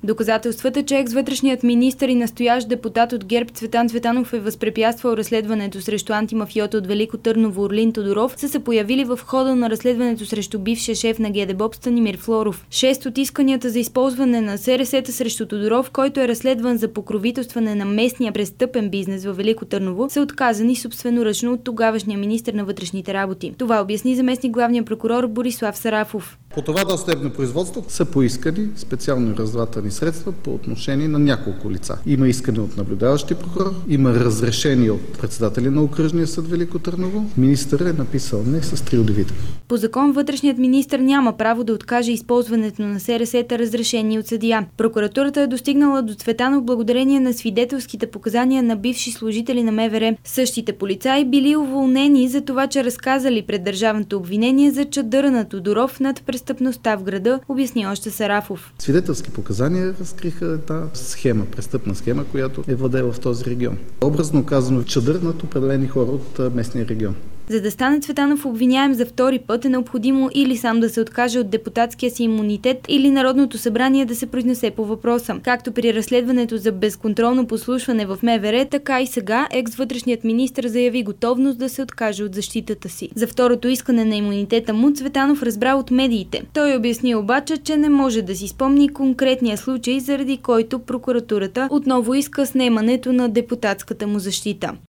Доказателствата, че екс-вътрешният министър и настоящ депутат от ГЕРБ Цветан Цветанов е възпрепятствал разследването срещу антимафиота от Велико Търново Орлин Тодоров, са се появили в хода на разследването срещу бившия шеф на ГДБОП Станимир Флоров. 6 от исканията за използване на СРС-та срещу Тодоров, който е разследван за покровителстване на местния престъпен бизнес във Велико Търново, са отказани собственоръчно от тогавашния министър на вътрешните работи. Това обясни заместник главния прокурор Борислав Сарафов. По това досъдебно производство са поискани специално разузнавателни средства по отношение на няколко лица. Има искане от наблюдаващи прокурор, има разрешение от председателя на окръжния съд Велико Търново. Министърът е написал не с 3 удивителни. По закон вътрешният министър няма право да откаже използването на СРС-та разрешение от съдия. Прокуратурата е достигнала до Цветанов благодарение на свидетелските показания на бивши служители на МВР. Същите полицаи били уволнени за това, че разказали пред държавното обвинение за чадъра на Тодоров над престъпността в града, обясни още Сарафов. Свидетелски показания разкриха една схема, престъпна схема, която е владела в този регион. Образно казано, чадър над определени хора от местния регион. За да стане Цветанов обвиняем за втори път, е необходимо или сам да се откаже от депутатския си имунитет, или Народното събрание да се произнесе по въпроса. Както при разследването за безконтролно подслушване в МВР, така и сега екс-вътрешният министър заяви готовност да се откаже от защитата си. За второто искане на имунитета му Цветанов разбра от медиите. Той обясни обаче, че не може да си спомни конкретния случай, заради който прокуратурата отново иска снемането на депутатската му защита.